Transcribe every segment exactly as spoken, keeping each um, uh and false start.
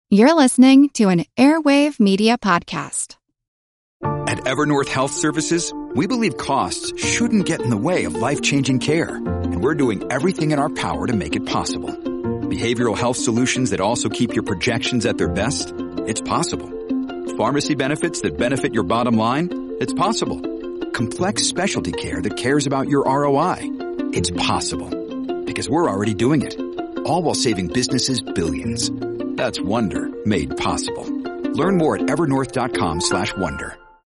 You're listening to an Airwave Media Podcast. At Evernorth Health Services, we believe costs shouldn't get in the way of life-changing care, and we're doing everything in our power to make it possible. Behavioral health solutions that also keep your projections at their best? It's possible. Pharmacy benefits that benefit your bottom line? It's possible. Complex specialty care that cares about your R O I? It's possible. Because we're already doing it. All while saving businesses billions. That's Wonder made possible. Learn more at evernorth.com slash wonder.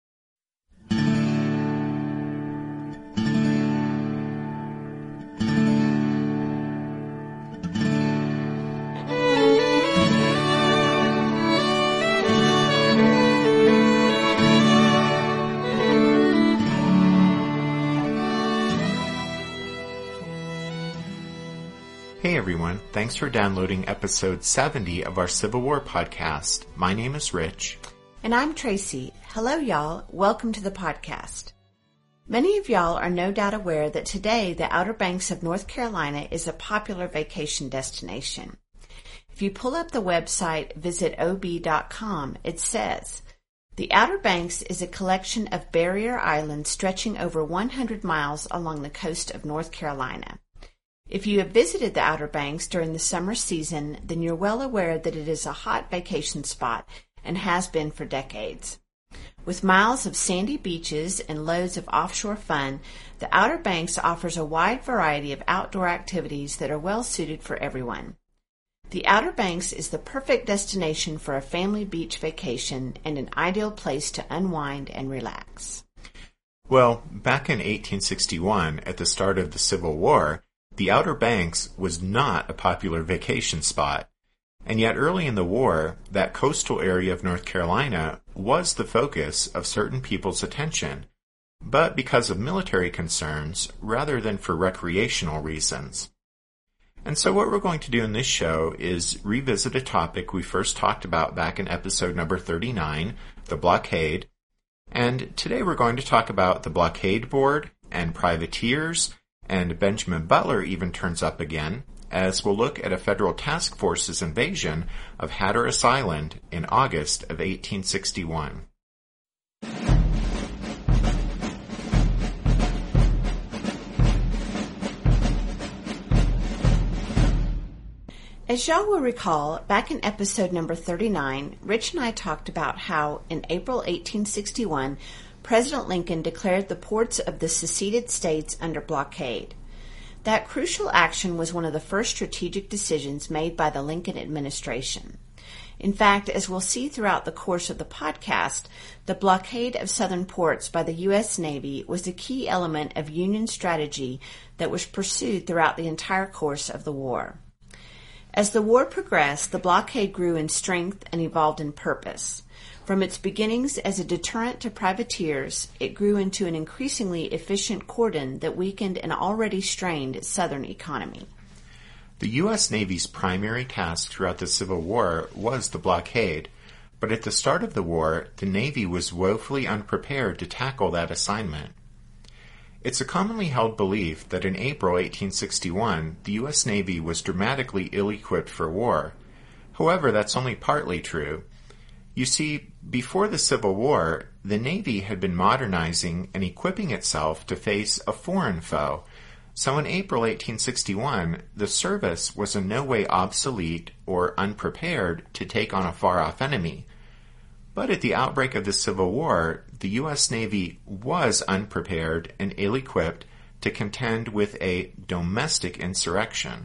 Hey everyone, thanks for downloading episode seventy of our Civil War podcast. My name is Rich. And I'm Tracy. Hello y'all, welcome to the podcast. Many of y'all are no doubt aware that today the Outer Banks of North Carolina is a popular vacation destination. If you pull up the website visit O B dot com, it says, "The Outer Banks is a collection of barrier islands stretching over one hundred miles along the coast of North Carolina." If you have visited the Outer Banks during the summer season, then you're well aware that it is a hot vacation spot and has been for decades. With miles of sandy beaches and loads of offshore fun, the Outer Banks offers a wide variety of outdoor activities that are well suited for everyone. The Outer Banks is the perfect destination for a family beach vacation and an ideal place to unwind and relax. Well, back in eighteen sixty-one, at the start of the Civil War, the Outer Banks was not a popular vacation spot, and yet early in the war, that coastal area of North Carolina was the focus of certain people's attention, but because of military concerns rather than for recreational reasons. And so what we're going to do in this show is revisit a topic we first talked about back in episode number thirty-nine, the blockade, and today we're going to talk about the blockade board and privateers, and Benjamin Butler even turns up again, as we'll look at a federal task force's invasion of Hatteras Island in August of eighteen sixty-one. As y'all will recall, back in episode number thirty-nine, Rich and I talked about how, in April eighteen sixty-one, President Lincoln declared the ports of the seceded states under blockade. That crucial action was one of the first strategic decisions made by the Lincoln administration. In fact, as we'll see throughout the course of the podcast, the blockade of southern ports by the U S Navy was a key element of Union strategy that was pursued throughout the entire course of the war. As the war progressed, the blockade grew in strength and evolved in purpose. From its beginnings as a deterrent to privateers, it grew into an increasingly efficient cordon that weakened an already strained Southern economy. The U S Navy's primary task throughout the Civil War was the blockade, but at the start of the war, the Navy was woefully unprepared to tackle that assignment. It's a commonly held belief that in April eighteen sixty-one, the U S Navy was dramatically ill-equipped for war. However, that's only partly true. You see, before the Civil War, the Navy had been modernizing and equipping itself to face a foreign foe. So in April eighteen sixty-one, the service was in no way obsolete or unprepared to take on a far-off enemy. But at the outbreak of the Civil War, the U S Navy was unprepared and ill-equipped to contend with a domestic insurrection.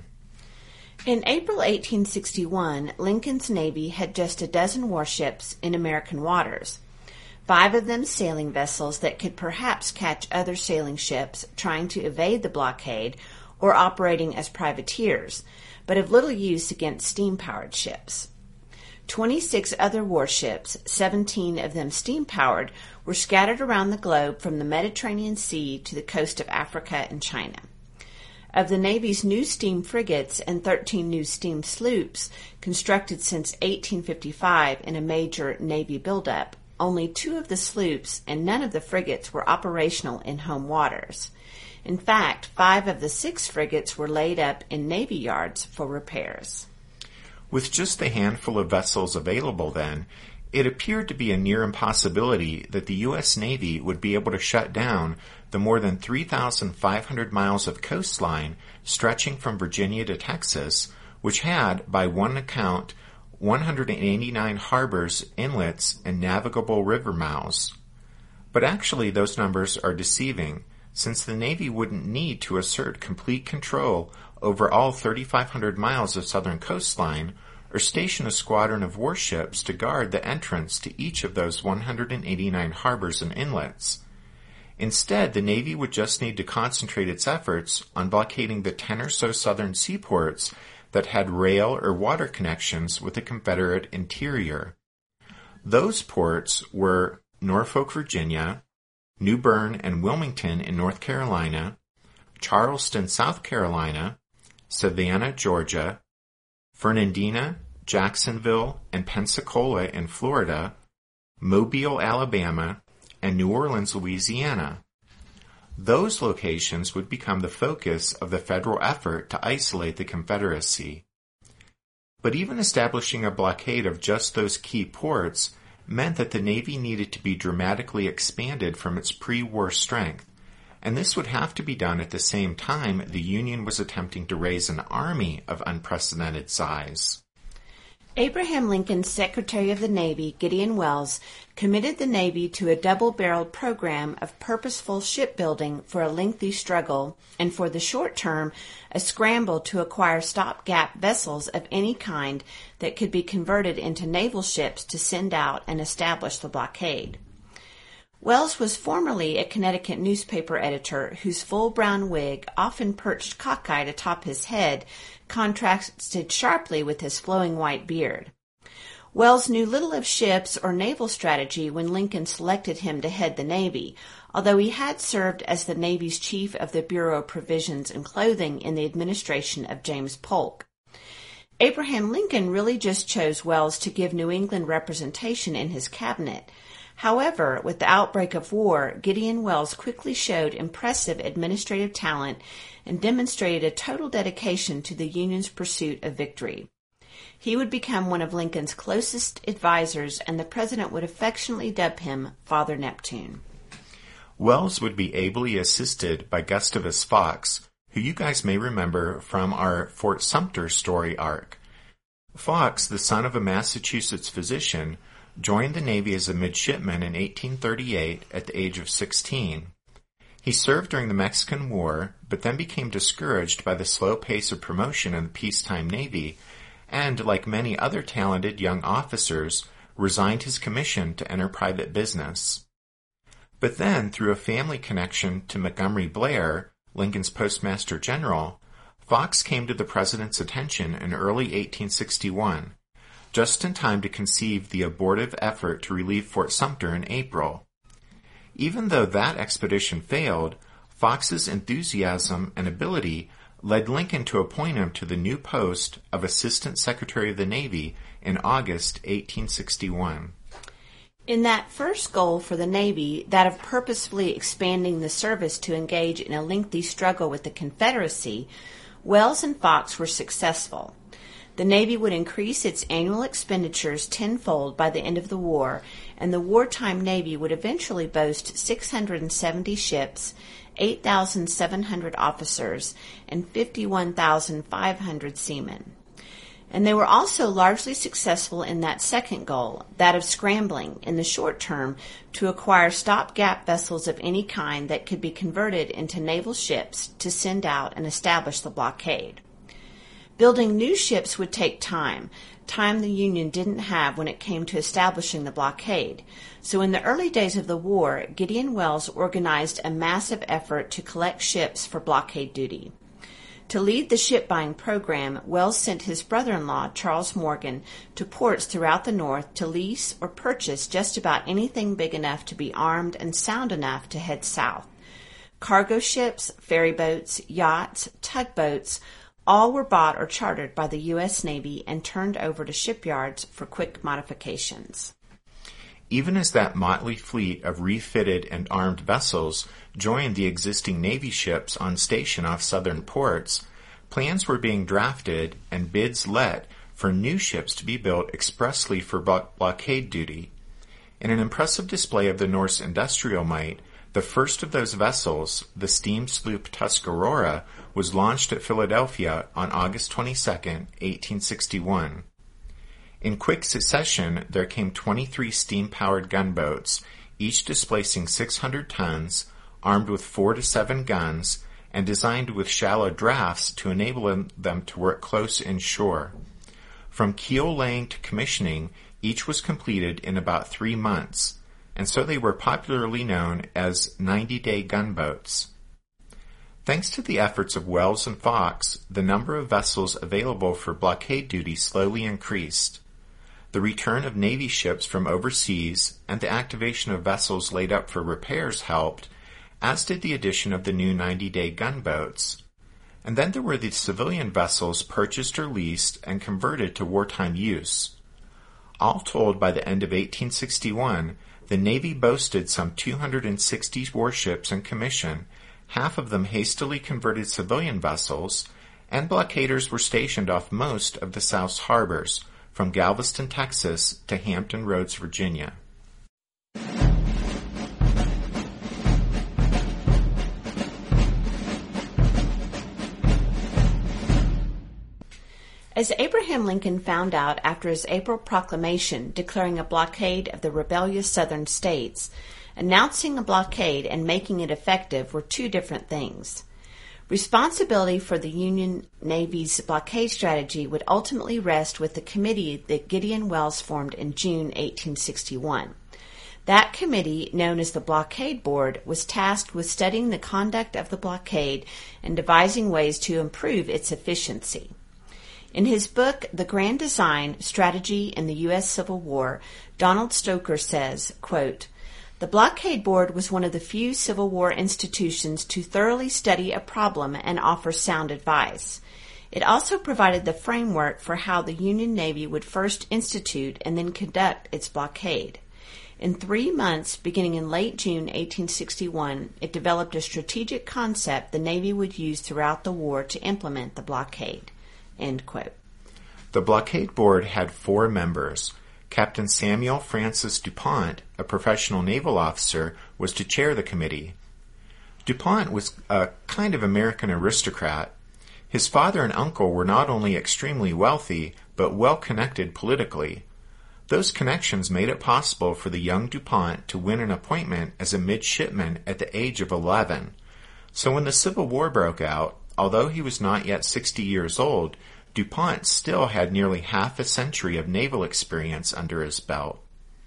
In April eighteen sixty-one, Lincoln's Navy had just a dozen warships in American waters, five of them sailing vessels that could perhaps catch other sailing ships trying to evade the blockade or operating as privateers, but of little use against steam-powered ships. twenty-six other warships, seventeen of them steam-powered, were scattered around the globe from the Mediterranean Sea to the coast of Africa and China. Of the Navy's new steam frigates and thirteen new steam sloops constructed since eighteen fifty-five in a major Navy buildup, only two of the sloops and none of the frigates were operational in home waters. In fact, five of the six frigates were laid up in Navy yards for repairs. With just the handful of vessels available then, it appeared to be a near impossibility that the U S Navy would be able to shut down the more than three thousand five hundred miles of coastline stretching from Virginia to Texas, which had, by one account, one hundred eighty-nine harbors, inlets, and navigable river mouths. But actually those numbers are deceiving, since the Navy wouldn't need to assert complete control over all three thousand five hundred miles of southern coastline or station a squadron of warships to guard the entrance to each of those one hundred eighty-nine harbors and inlets. Instead, the Navy would just need to concentrate its efforts on blockading the ten or so southern seaports that had rail or water connections with the Confederate interior. Those ports were Norfolk, Virginia, New Bern and Wilmington in North Carolina, Charleston, South Carolina, Savannah, Georgia, Fernandina, Jacksonville, and Pensacola in Florida, Mobile, Alabama, and New Orleans, Louisiana. Those locations would become the focus of the federal effort to isolate the Confederacy. But even establishing a blockade of just those key ports meant that the Navy needed to be dramatically expanded from its pre-war strength, and this would have to be done at the same time the Union was attempting to raise an army of unprecedented size. Abraham Lincoln's Secretary of the Navy, Gideon Welles, committed the Navy to a double-barreled program of purposeful shipbuilding for a lengthy struggle, and for the short term, a scramble to acquire stopgap vessels of any kind that could be converted into naval ships to send out and establish the blockade. Welles was formerly a Connecticut newspaper editor whose full brown wig, often perched cockeyed atop his head, contrasted sharply with his flowing white beard. Welles knew little of ships or naval strategy when Lincoln selected him to head the Navy, although he had served as the Navy's chief of the Bureau of Provisions and Clothing in the administration of James Polk. Abraham Lincoln really just chose Welles to give New England representation in his cabinet. However, with the outbreak of war, Gideon Welles quickly showed impressive administrative talent and demonstrated a total dedication to the Union's pursuit of victory. He would become one of Lincoln's closest advisors, and the president would affectionately dub him Father Neptune. Welles would be ably assisted by Gustavus Fox, who you guys may remember from our Fort Sumter story arc. Fox, the son of a Massachusetts physician, joined the Navy as a midshipman in eighteen thirty-eight at the age of sixteen. He served during the Mexican War, but then became discouraged by the slow pace of promotion in the peacetime Navy, and, like many other talented young officers, resigned his commission to enter private business. But then, through a family connection to Montgomery Blair, Lincoln's Postmaster General, Fox came to the president's attention in early eighteen sixty-one, just in time to conceive the abortive effort to relieve Fort Sumter in April. Even though that expedition failed, Fox's enthusiasm and ability led Lincoln to appoint him to the new post of Assistant Secretary of the Navy in August eighteen sixty-one. In that first goal for the Navy, that of purposefully expanding the service to engage in a lengthy struggle with the Confederacy, Welles and Fox were successful. The Navy would increase its annual expenditures tenfold by the end of the war, and the wartime Navy would eventually boast six hundred seventy ships, eight thousand seven hundred officers, and fifty-one thousand five hundred seamen. And they were also largely successful in that second goal, that of scrambling, in the short term, to acquire stopgap vessels of any kind that could be converted into naval ships to send out and establish the blockade. Building new ships would take time, time the Union didn't have when it came to establishing the blockade. So in the early days of the war, Gideon Welles organized a massive effort to collect ships for blockade duty. To lead the ship-buying program, Welles sent his brother-in-law, Charles Morgan, to ports throughout the North to lease or purchase just about anything big enough to be armed and sound enough to head south. Cargo ships, ferry boats, yachts, tugboats, all were bought or chartered by the U S Navy and turned over to shipyards for quick modifications. Even as that motley fleet of refitted and armed vessels joined the existing Navy ships on station off southern ports, plans were being drafted and bids let for new ships to be built expressly for blo- blockade duty. In an impressive display of the Norse industrial might, the first of those vessels, the steam sloop Tuscarora, was launched at Philadelphia on August twenty-second, eighteen sixty-one. In quick succession, there came twenty-three steam-powered gunboats, each displacing six hundred tons, armed with four to seven guns, and designed with shallow drafts to enable them to work close inshore. From keel laying to commissioning, each was completed in about three months, and so they were popularly known as ninety-day gunboats. Thanks to the efforts of Wells and Fox, the number of vessels available for blockade duty slowly increased. The return of Navy ships from overseas and the activation of vessels laid up for repairs helped, as did the addition of the new ninety-day gunboats. And then there were the civilian vessels purchased or leased and converted to wartime use. All told, by the end of eighteen sixty-one, the Navy boasted some two hundred sixty warships in commission, half of them hastily converted civilian vessels, and blockaders were stationed off most of the South's harbors, from Galveston, Texas, to Hampton Roads, Virginia. As Abraham Lincoln found out after his April proclamation declaring a blockade of the rebellious southern states, announcing a blockade and making it effective were two different things. Responsibility for the Union Navy's blockade strategy would ultimately rest with the committee that Gideon Welles formed in June eighteen sixty-one. That committee, known as the Blockade Board, was tasked with studying the conduct of the blockade and devising ways to improve its efficiency. In his book, The Grand Design, Strategy in the U S Civil War, Donald Stoker says, quote, "The Blockade Board was one of the few Civil War institutions to thoroughly study a problem and offer sound advice. It also provided the framework for how the Union Navy would first institute and then conduct its blockade. In three months, beginning in late June eighteen sixty-one, it developed a strategic concept the Navy would use throughout the war to implement the blockade." End quote. The Blockade Board had four members. Captain Samuel Francis DuPont, a professional naval officer, was to chair the committee. DuPont was a kind of American aristocrat. His father and uncle were not only extremely wealthy, but well-connected politically. Those connections made it possible for the young DuPont to win an appointment as a midshipman at the age of eleven. So when the Civil War broke out, although he was not yet sixty years old, DuPont still had nearly half a century of naval experience under his belt.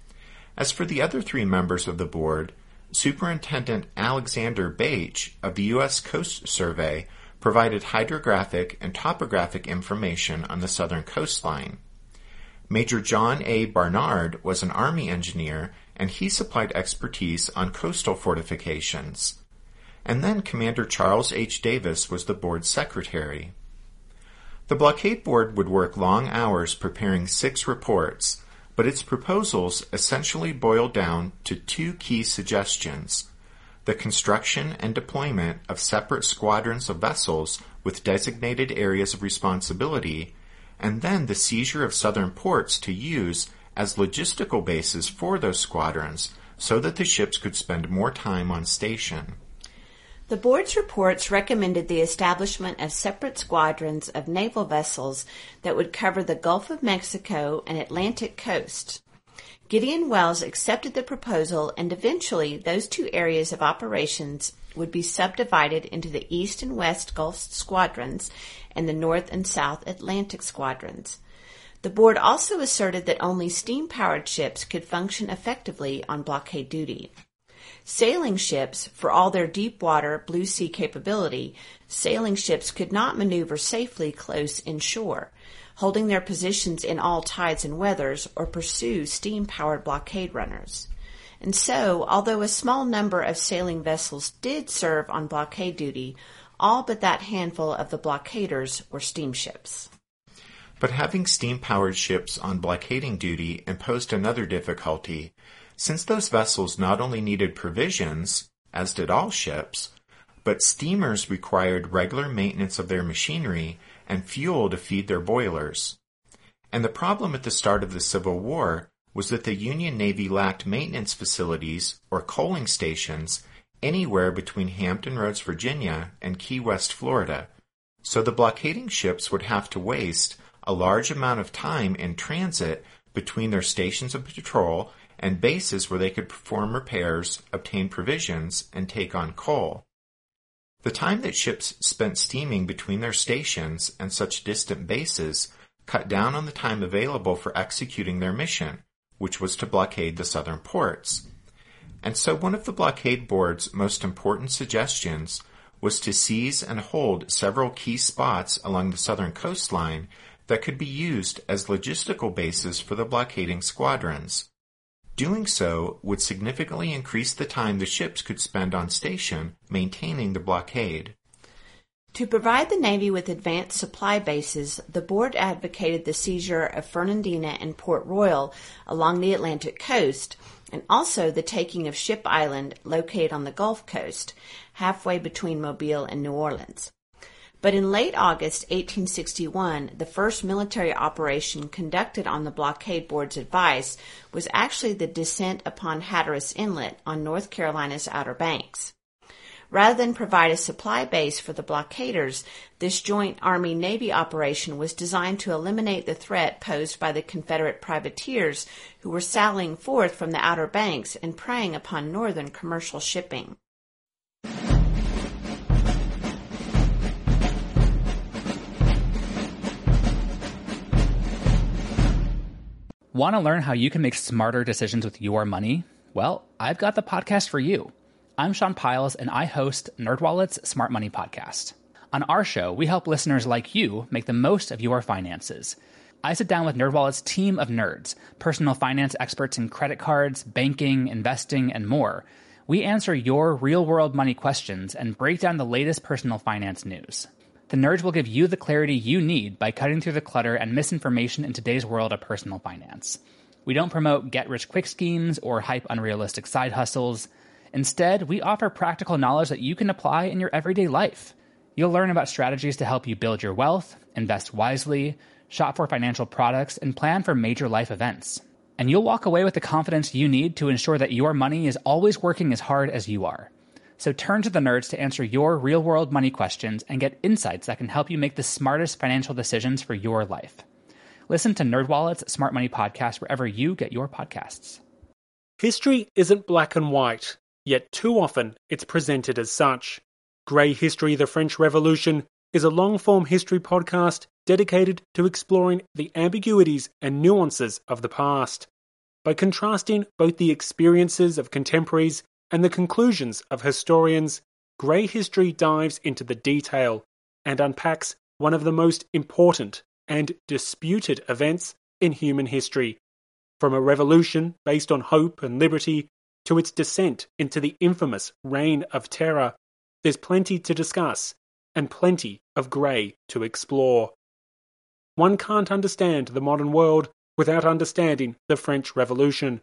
As for the other three members of the board, Superintendent Alexander Bache of the U S Coast Survey provided hydrographic and topographic information on the southern coastline. Major John A. Barnard was an Army engineer, and he supplied expertise on coastal fortifications. And then Commander Charles H. Davis was the board's secretary. The Blockade Board would work long hours preparing six reports, but its proposals essentially boiled down to two key suggestions: the construction and deployment of separate squadrons of vessels with designated areas of responsibility, and then the seizure of southern ports to use as logistical bases for those squadrons so that the ships could spend more time on station. The board's reports recommended the establishment of separate squadrons of naval vessels that would cover the Gulf of Mexico and Atlantic coasts. Gideon Welles accepted the proposal, and eventually those two areas of operations would be subdivided into the East and West Gulf Squadrons and the North and South Atlantic Squadrons. The board also asserted that only steam-powered ships could function effectively on blockade duty. Sailing ships, for all their deep-water, blue sea capability, sailing ships could not maneuver safely close inshore, holding their positions in all tides and weathers, or pursue steam-powered blockade runners. And so, although a small number of sailing vessels did serve on blockade duty, all but that handful of the blockaders were steamships. But having steam-powered ships on blockading duty imposed another difficulty. Since those vessels not only needed provisions, as did all ships, but steamers required regular maintenance of their machinery and fuel to feed their boilers. And the problem at the start of the Civil War was that the Union Navy lacked maintenance facilities or coaling stations anywhere between Hampton Roads, Virginia and Key West, Florida, so the blockading ships would have to waste a large amount of time in transit between their stations of patrol and bases where they could perform repairs, obtain provisions, and take on coal. The time that ships spent steaming between their stations and such distant bases cut down on the time available for executing their mission, which was to blockade the southern ports. And so one of the blockade board's most important suggestions was to seize and hold several key spots along the southern coastline that could be used as logistical bases for the blockading squadrons. Doing so would significantly increase the time the ships could spend on station maintaining the blockade. To provide the Navy with advanced supply bases, the board advocated the seizure of Fernandina and Port Royal along the Atlantic coast, and also the taking of Ship Island, located on the Gulf Coast, halfway between Mobile and New Orleans. But in late August eighteen sixty-one, the first military operation conducted on the blockade board's advice was actually the descent upon Hatteras Inlet on North Carolina's Outer Banks. Rather than provide a supply base for the blockaders, this joint Army-Navy operation was designed to eliminate the threat posed by the Confederate privateers who were sallying forth from the Outer Banks and preying upon northern commercial shipping. Want to learn how you can make smarter decisions with your money? Well, I've got the podcast for you. I'm Sean Piles, and I host NerdWallet's Smart Money Podcast. On our show, we help listeners like you make the most of your finances. I sit down with NerdWallet's team of nerds, personal finance experts in credit cards, banking, investing, and more. We answer your real-world money questions and break down the latest personal finance news. The nerds will give you the clarity you need by cutting through the clutter and misinformation in today's world of personal finance. We don't promote get-rich-quick schemes or hype unrealistic side hustles. Instead, we offer practical knowledge that you can apply in your everyday life. You'll learn about strategies to help you build your wealth, invest wisely, shop for financial products, and plan for major life events. And you'll walk away with the confidence you need to ensure that your money is always working as hard as you are. So turn to the nerds to answer your real-world money questions and get insights that can help you make the smartest financial decisions for your life. Listen to NerdWallet's Smart Money Podcast wherever you get your podcasts. History isn't black and white, yet too often it's presented as such. Grey History: The French Revolution is a long-form history podcast dedicated to exploring the ambiguities and nuances of the past. By contrasting both the experiences of contemporaries and the conclusions of historians, Grey History dives into the detail and unpacks one of the most important and disputed events in human history. From a revolution based on hope and liberty to its descent into the infamous Reign of Terror, there's plenty to discuss and plenty of grey to explore. One can't understand the modern world without understanding the French Revolution.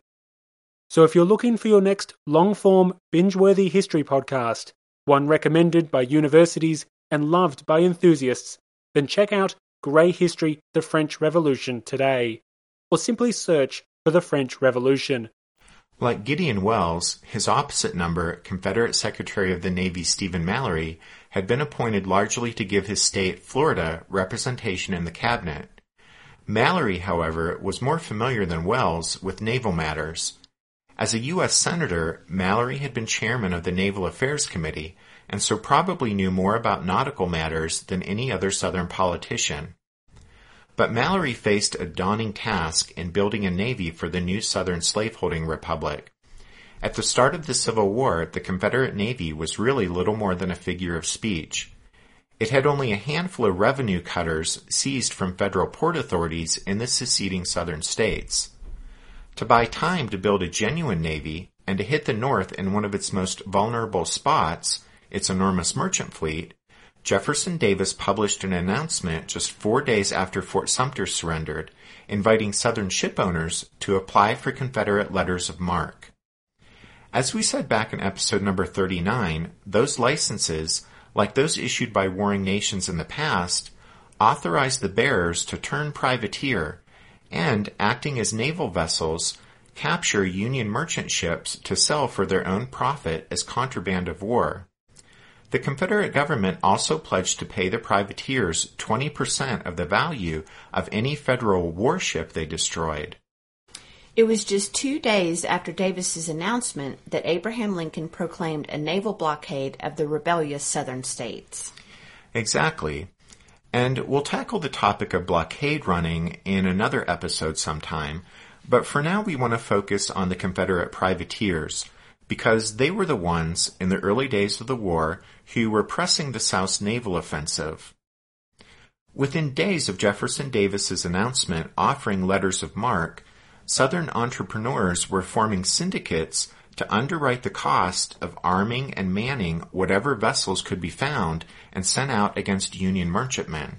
So if you're looking for your next long-form, binge-worthy history podcast, one recommended by universities and loved by enthusiasts, then check out Grey History: The French Revolution today, or simply search for The French Revolution. Like Gideon Welles, his opposite number, Confederate Secretary of the Navy Stephen Mallory, had been appointed largely to give his state, Florida, representation in the cabinet. Mallory, however, was more familiar than Welles with naval matters. As a U S Senator, Mallory had been chairman of the Naval Affairs Committee, and so probably knew more about nautical matters than any other Southern politician. But Mallory faced a daunting task in building a navy for the new Southern slaveholding republic. At the start of the Civil War, the Confederate Navy was really little more than a figure of speech. It had only a handful of revenue cutters seized from federal port authorities in the seceding Southern states. To buy time to build a genuine navy and to hit the North in one of its most vulnerable spots, its enormous merchant fleet, Jefferson Davis published an announcement just four days after Fort Sumter surrendered, inviting Southern ship owners to apply for Confederate letters of marque. As we said back in episode number thirty-nine, those licenses, like those issued by warring nations in the past, authorized the bearers to turn privateer and, acting as naval vessels, capture Union merchant ships to sell for their own profit as contraband of war. The Confederate government also pledged to pay the privateers twenty percent of the value of any Federal warship they destroyed. It was just two days after Davis's announcement that Abraham Lincoln proclaimed a naval blockade of the rebellious Southern states. Exactly. And we'll tackle the topic of blockade running in another episode sometime, but for now we want to focus on the Confederate privateers, because they were the ones, in the early days of the war, who were pressing the South's naval offensive. Within days of Jefferson Davis's announcement offering letters of marque, Southern entrepreneurs were forming syndicates to underwrite the cost of arming and manning whatever vessels could be found and sent out against Union merchantmen.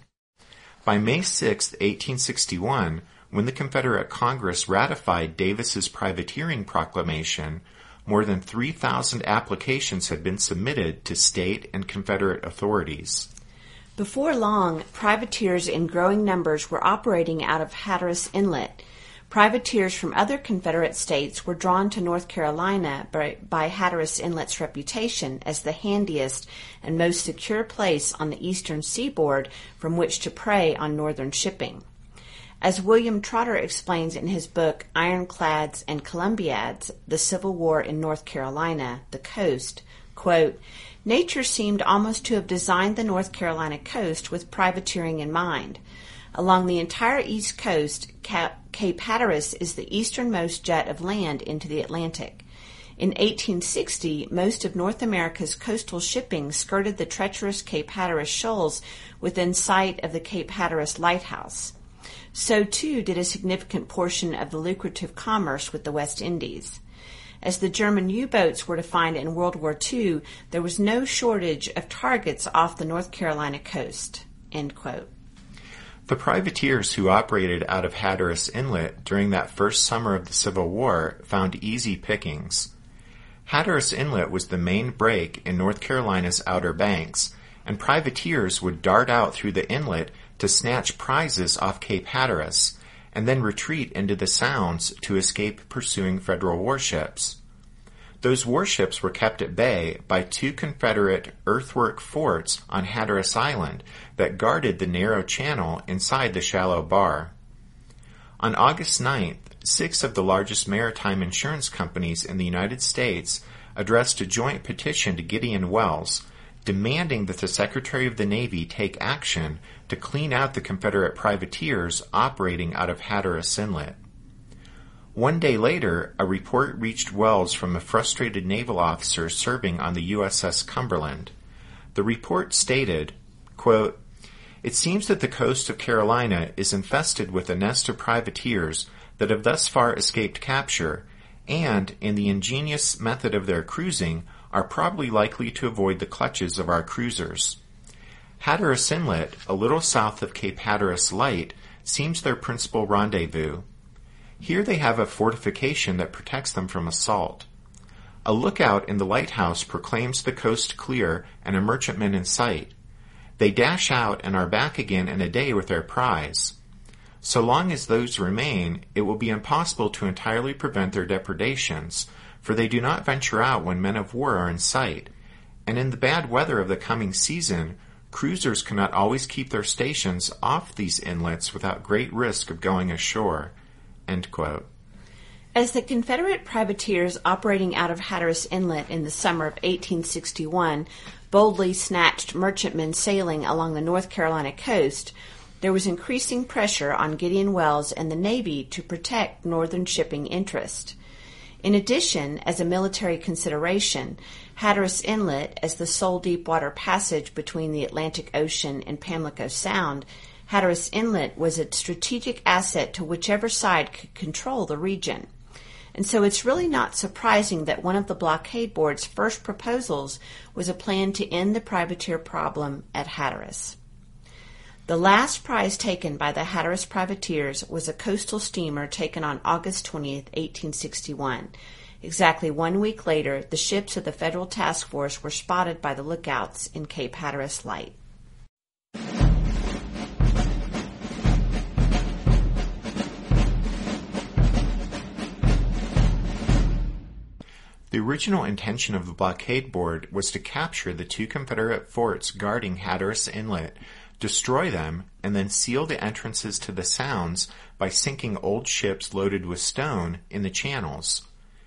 By May sixth, eighteen sixty-one, when the Confederate Congress ratified Davis's privateering proclamation, more than three thousand applications had been submitted to state and Confederate authorities. Before long, privateers in growing numbers were operating out of Hatteras Inlet. Privateers from other Confederate states were drawn to North Carolina by, by Hatteras Inlet's reputation as the handiest and most secure place on the eastern seaboard from which to prey on northern shipping. As William Trotter explains in his book Ironclads and Columbiads, The Civil War in North Carolina, the Coast, quote, "Nature seemed almost to have designed the North Carolina coast with privateering in mind. Along the entire east coast, Cape Hatteras is the easternmost jet of land into the Atlantic. In eighteen sixty, most of North America's coastal shipping skirted the treacherous Cape Hatteras shoals within sight of the Cape Hatteras lighthouse. So, too, did a significant portion of the lucrative commerce with the West Indies. As the German U-boats were to find in World War Two, there was no shortage of targets off the North Carolina coast." End quote. The privateers who operated out of Hatteras Inlet during that first summer of the Civil War found easy pickings. Hatteras Inlet was the main break in North Carolina's Outer Banks, and privateers would dart out through the inlet to snatch prizes off Cape Hatteras, and then retreat into the Sounds to escape pursuing Federal warships. Those warships were kept at bay by two Confederate earthwork forts on Hatteras Island that guarded the narrow channel inside the shallow bar. On August ninth, six of the largest maritime insurance companies in the United States addressed a joint petition to Gideon Welles, demanding that the Secretary of the Navy take action to clean out the Confederate privateers operating out of Hatteras Inlet. One day later, a report reached Welles from a frustrated naval officer serving on the U S S Cumberland. The report stated, quote, "It seems that the coast of Carolina is infested with a nest of privateers that have thus far escaped capture, and, in the ingenious method of their cruising, are probably likely to avoid the clutches of our cruisers. Hatteras Inlet, a little south of Cape Hatteras Light, seems their principal rendezvous. Here they have a fortification that protects them from assault. A lookout in the lighthouse proclaims the coast clear and a merchantman in sight. They dash out and are back again in a day with their prize. So long as those remain, it will be impossible to entirely prevent their depredations, for they do not venture out when men of war are in sight, and in the bad weather of the coming season, cruisers cannot always keep their stations off these inlets without great risk of going ashore." End quote. As the Confederate privateers operating out of Hatteras Inlet in the summer of eighteen sixty-one boldly snatched merchantmen sailing along the North Carolina coast, there was increasing pressure on Gideon Welles and the Navy to protect northern shipping interest. In addition, as a military consideration, Hatteras Inlet, as the sole deep-water passage between the Atlantic Ocean and Pamlico Sound, Hatteras Inlet was a strategic asset to whichever side could control the region. And so it's really not surprising that one of the blockade board's first proposals was a plan to end the privateer problem at Hatteras. The last prize taken by the Hatteras privateers was a coastal steamer taken on August twentieth, eighteen sixty-one. Exactly one week later, the ships of the Federal Task Force were spotted by the lookouts in Cape Hatteras Light. The original intention of the blockade board was to capture the two Confederate forts guarding Hatteras Inlet, destroy them, and then seal the entrances to the sounds by sinking old ships loaded with stone in the channels.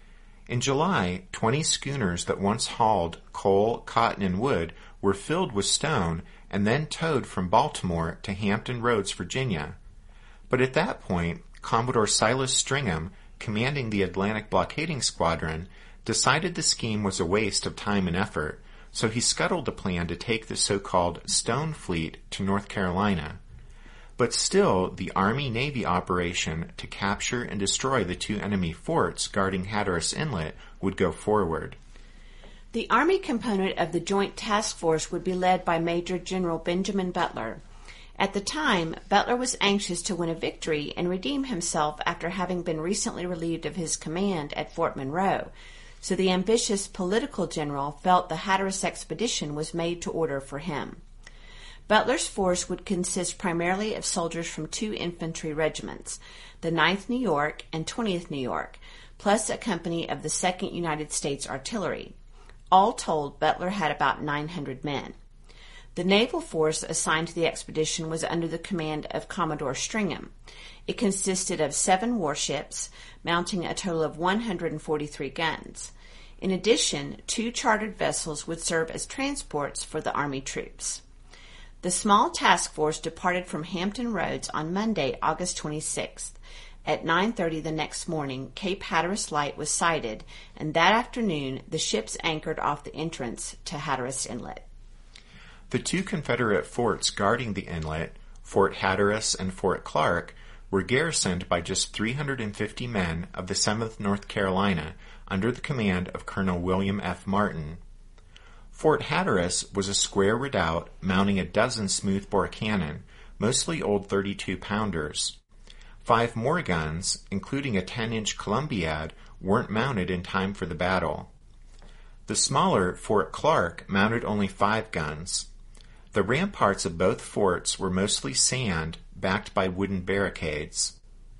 In July, twenty schooners that once hauled coal, cotton, and wood were filled with stone and then towed from Baltimore to Hampton Roads, Virginia. But at that point, Commodore Silas Stringham, commanding the Atlantic blockading squadron, decided the scheme was a waste of time and effort, so he scuttled the plan to take the so-called Stone Fleet to North Carolina. But still, the Army-Navy operation to capture and destroy the two enemy forts guarding Hatteras Inlet would go forward. The Army component of the Joint Task Force would be led by Major General Benjamin Butler. At the time, Butler was anxious to win a victory and redeem himself after having been recently relieved of his command at Fort Monroe, so the ambitious political general felt the Hatteras expedition was made to order for him. Butler's force would consist primarily of soldiers from two infantry regiments, the ninth New York and twentieth New York, plus a company of the second United States Artillery. All told, Butler had about nine hundred men. The naval force assigned to the expedition was under the command of Commodore Stringham. It consisted of seven warships, mounting a total of one hundred forty-three guns. In addition, two chartered vessels would serve as transports for the Army troops. The small task force departed from Hampton Roads on Monday, August twenty-sixth. At nine thirty the next morning, Cape Hatteras Light was sighted, and that afternoon the ships anchored off the entrance to Hatteras Inlet. The two Confederate forts guarding the inlet, Fort Hatteras and Fort Clark, were garrisoned by just three hundred fifty men of the seventh North Carolina under the command of Colonel William F. Martin. Fort Hatteras was a square redoubt mounting a dozen smoothbore cannon, mostly old thirty-two pounders. Five more guns, including a ten-inch Columbiad, weren't mounted in time for the battle. The smaller Fort Clark mounted only five guns. The ramparts of both forts were mostly sand, backed by wooden barricades.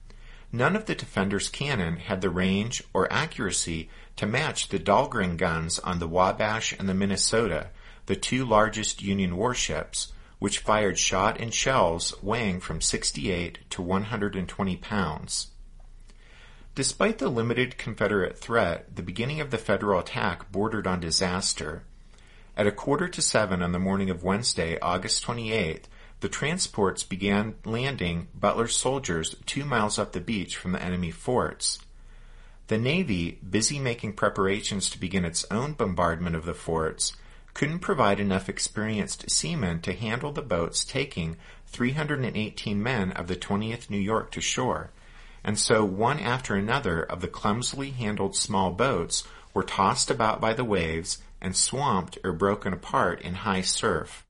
None of the defenders' cannon had the range or accuracy to match the Dahlgren guns on the Wabash and the Minnesota, the two largest Union warships, which fired shot and shells weighing from sixty-eight to one hundred twenty pounds. Despite the limited Confederate threat, the beginning of the Federal attack bordered on disaster. At a quarter to seven on the morning of Wednesday, August twenty-eighth, the transports began landing Butler's soldiers two miles up the beach from the enemy forts. The Navy, busy making preparations to begin its own bombardment of the forts, couldn't provide enough experienced seamen to handle the boats taking three hundred eighteen men of the twentieth New York to shore, and so one after another of the clumsily handled small boats were tossed about by the waves and swamped or broken apart in high surf.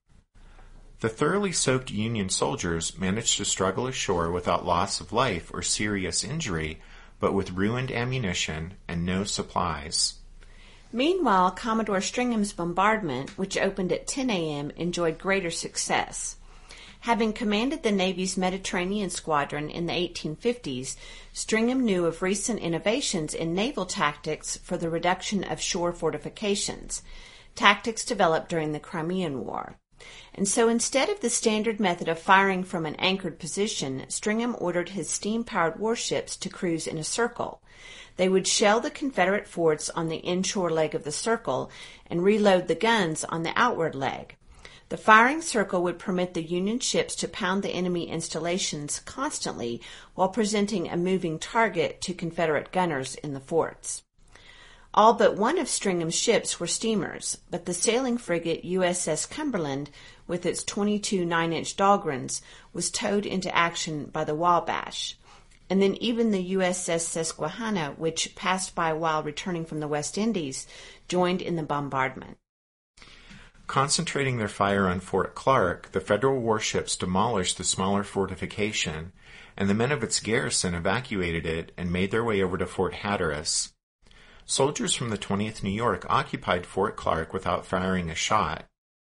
The thoroughly soaked Union soldiers managed to struggle ashore without loss of life or serious injury, but with ruined ammunition and no supplies. Meanwhile, Commodore Stringham's bombardment, which opened at ten a.m., enjoyed greater success. Having commanded the Navy's Mediterranean Squadron in the eighteen fifties, Stringham knew of recent innovations in naval tactics for the reduction of shore fortifications, tactics developed during the Crimean War. And so instead of the standard method of firing from an anchored position, Stringham ordered his steam-powered warships to cruise in a circle. They would shell the Confederate forts on the inshore leg of the circle and reload the guns on the outward leg. The firing circle would permit the Union ships to pound the enemy installations constantly while presenting a moving target to Confederate gunners in the forts. All but one of Stringham's ships were steamers, but the sailing frigate U S S Cumberland, with its twenty-two nine-inch Dahlgrens, was towed into action by the Wabash. And then even the U S S Susquehanna, which passed by while returning from the West Indies, joined in the bombardment. Concentrating their fire on Fort Clark, the Federal warships demolished the smaller fortification, and the men of its garrison evacuated it and made their way over to Fort Hatteras. Soldiers from the twentieth New York occupied Fort Clark without firing a shot.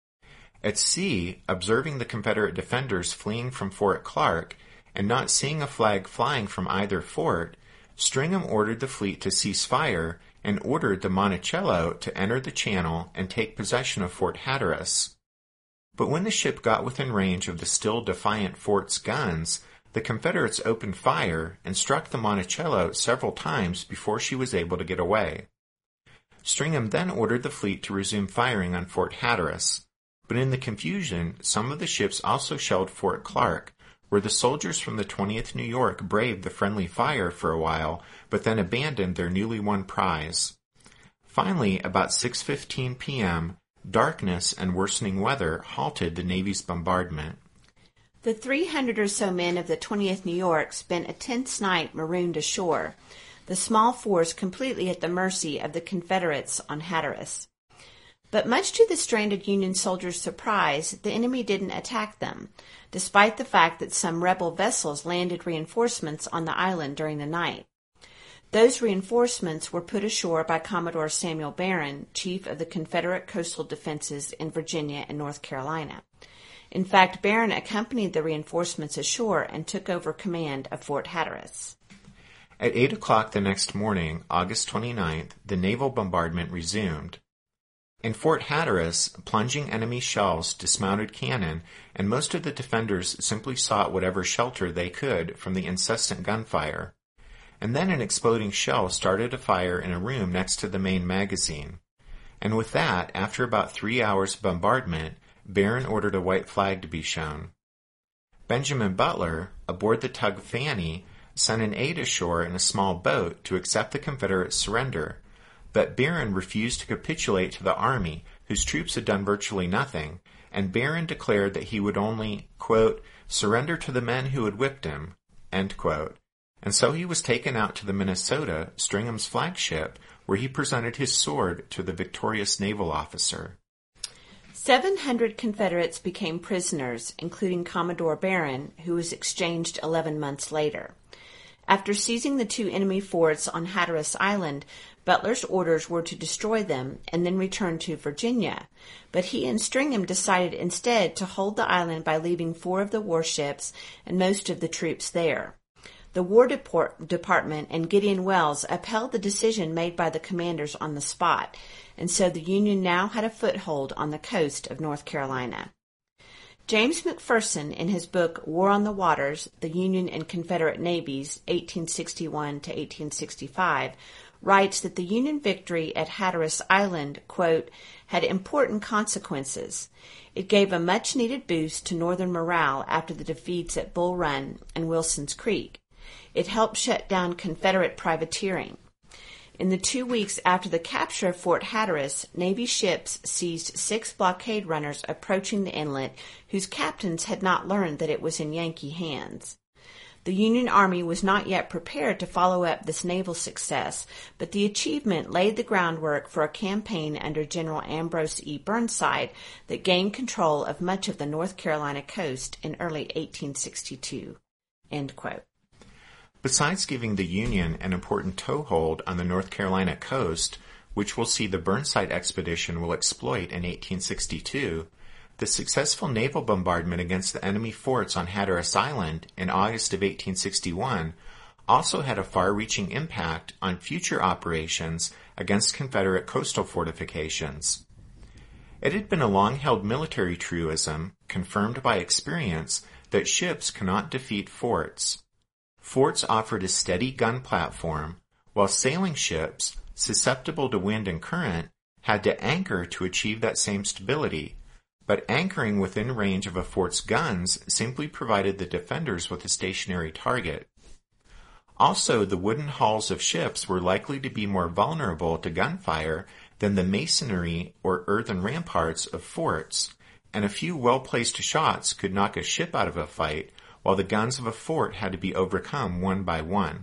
At sea, observing the Confederate defenders fleeing from Fort Clark and not seeing a flag flying from either fort, Stringham ordered the fleet to cease fire and ordered the Monticello to enter the channel and take possession of Fort Hatteras. But when the ship got within range of the still defiant fort's guns, the Confederates opened fire and struck the Monticello several times before she was able to get away. Stringham then ordered the fleet to resume firing on Fort Hatteras, but in the confusion, some of the ships also shelled Fort Clark, where the soldiers from the twentieth New York braved the friendly fire for a while, but then abandoned their newly won prize. Finally, about six fifteen p.m., darkness and worsening weather halted the Navy's bombardment. The three hundred or so men of the twentieth New York spent a tense night marooned ashore, the small force completely at the mercy of the Confederates on Hatteras. But much to the stranded Union soldiers' surprise, the enemy didn't attack them, despite the fact that some rebel vessels landed reinforcements on the island during the night. Those reinforcements were put ashore by Commodore Samuel Barron, chief of the Confederate coastal defenses in Virginia and North Carolina. In fact, Barron accompanied the reinforcements ashore and took over command of Fort Hatteras. At eight o'clock the next morning, August twenty-ninth, the naval bombardment resumed. In Fort Hatteras, plunging enemy shells dismounted cannon, and most of the defenders simply sought whatever shelter they could from the incessant gunfire. And then an exploding shell started a fire in a room next to the main magazine. And with that, after about three hours of bombardment, Barron ordered a white flag to be shown. Benjamin Butler, aboard the tug Fanny, sent an aide ashore in a small boat to accept the Confederate surrender, but Barron refused to capitulate to the army, whose troops had done virtually nothing, and Barron declared that he would only, quote, surrender to the men who had whipped him, end quote. And so he was taken out to the Minnesota, Stringham's flagship, where he presented his sword to the victorious naval officer. Seven hundred Confederates became prisoners, including Commodore Barron, who was exchanged eleven months later. After seizing the two enemy forts on Hatteras Island, Butler's orders were to destroy them and then return to Virginia, but he and Stringham decided instead to hold the island by leaving four of the warships and most of the troops there. The War Deport- Department and Gideon Welles upheld the decision made by the commanders on the spot, and so the Union now had a foothold on the coast of North Carolina. James McPherson, in his book War on the Waters, The Union and Confederate Navies, eighteen sixty-one to eighteen sixty-five, writes that the Union victory at Hatteras Island, quote, had important consequences. It gave a much-needed boost to Northern morale after the defeats at Bull Run and Wilson's Creek. It helped shut down Confederate privateering. In the two weeks after the capture of Fort Hatteras, Navy ships seized six blockade runners approaching the inlet whose captains had not learned that it was in Yankee hands. The Union Army was not yet prepared to follow up this naval success, but the achievement laid the groundwork for a campaign under General Ambrose E. Burnside that gained control of much of the North Carolina coast in early eighteen sixty-two. End quote. Besides giving the Union an important toehold on the North Carolina coast, which we'll see the Burnside expedition will exploit in eighteen sixty-two, the successful naval bombardment against the enemy forts on Hatteras Island in August of eighteen sixty-one also had a far-reaching impact on future operations against Confederate coastal fortifications. It had been a long-held military truism, confirmed by experience, that ships cannot defeat forts. Forts offered a steady gun platform, while sailing ships, susceptible to wind and current, had to anchor to achieve that same stability, but anchoring within range of a fort's guns simply provided the defenders with a stationary target. Also, the wooden hulls of ships were likely to be more vulnerable to gunfire than the masonry or earthen ramparts of forts, and a few well-placed shots could knock a ship out of a fight, while the guns of a fort had to be overcome one by one.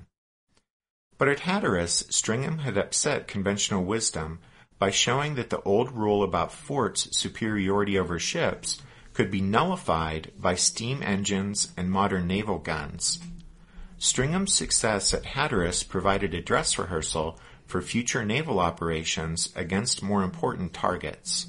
But at Hatteras, Stringham had upset conventional wisdom by showing that the old rule about forts' superiority over ships could be nullified by steam engines and modern naval guns. Stringham's success at Hatteras provided a dress rehearsal for future naval operations against more important targets.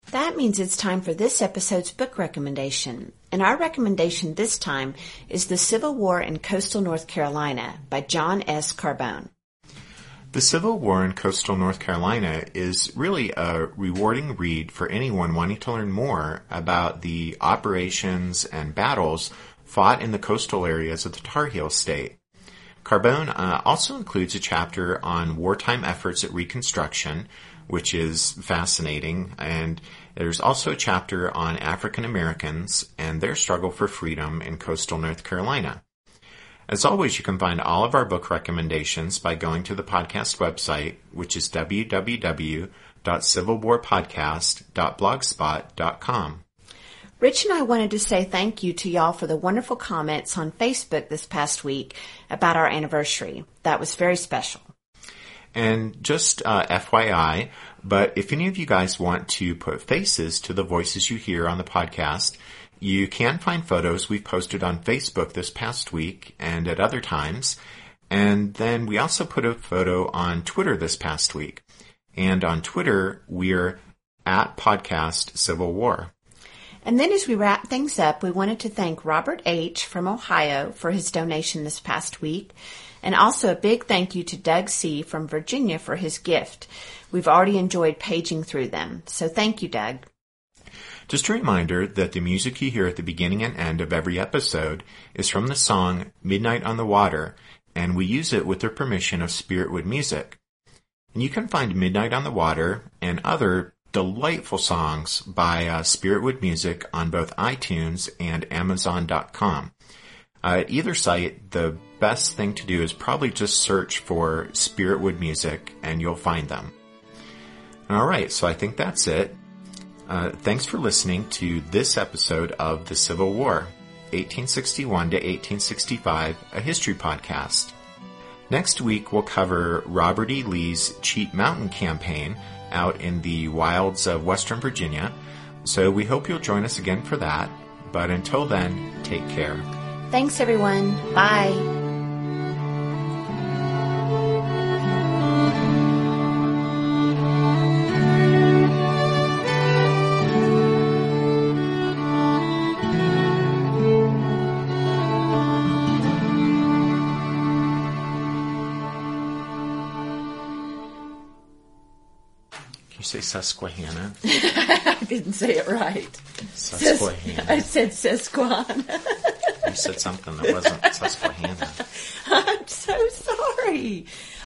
That means it's time for this episode's book recommendation. And our recommendation this time is The Civil War in Coastal North Carolina by John S. Carbone. The Civil War in Coastal North Carolina is really a rewarding read for anyone wanting to learn more about the operations and battles fought in the coastal areas of the Tar Heel State. Carbone uh, also includes a chapter on wartime efforts at Reconstruction, which is fascinating, and there's also a chapter on African Americans and their struggle for freedom in coastal North Carolina. As always, you can find all of our book recommendations by going to the podcast website, which is w w w dot civil war podcast dot blogspot dot com. Rich and I wanted to say thank you to y'all for the wonderful comments on Facebook this past week about our anniversary. That was very special. And just uh, F Y I, but if any of you guys want to put faces to the voices you hear on the podcast, you can find photos we've posted on Facebook this past week and at other times. And then we also put a photo on Twitter this past week. And on Twitter, we're at Podcast Civil War. And then as we wrap things up, we wanted to thank Robert H. from Ohio for his donation this past week. And also a big thank you to Doug C. from Virginia for his gift. We've already enjoyed paging through them. So thank you, Doug. Just a reminder that the music you hear at the beginning and end of every episode is from the song Midnight on the Water, and we use it with the permission of Spiritwood Music. And you can find Midnight on the Water and other delightful songs by uh, Spiritwood Music on both iTunes and Amazon dot com. Uh, at either site, the best thing to do is probably just search for Spiritwood Music and you'll find them. Alright, so I think that's it. Uh, thanks for listening to this episode of The Civil War, eighteen sixty-one to eighteen sixty-five, a history podcast. Next week we'll cover Robert E. Lee's Cheat Mountain campaign out in the wilds of Western Virginia, so we hope you'll join us again for that. But until then, take care. Thanks, everyone. Bye. You say Susquehanna? I didn't say it right. Susquehanna. I said Susquehanna. You said something that wasn't Susquehanna. I'm so sorry.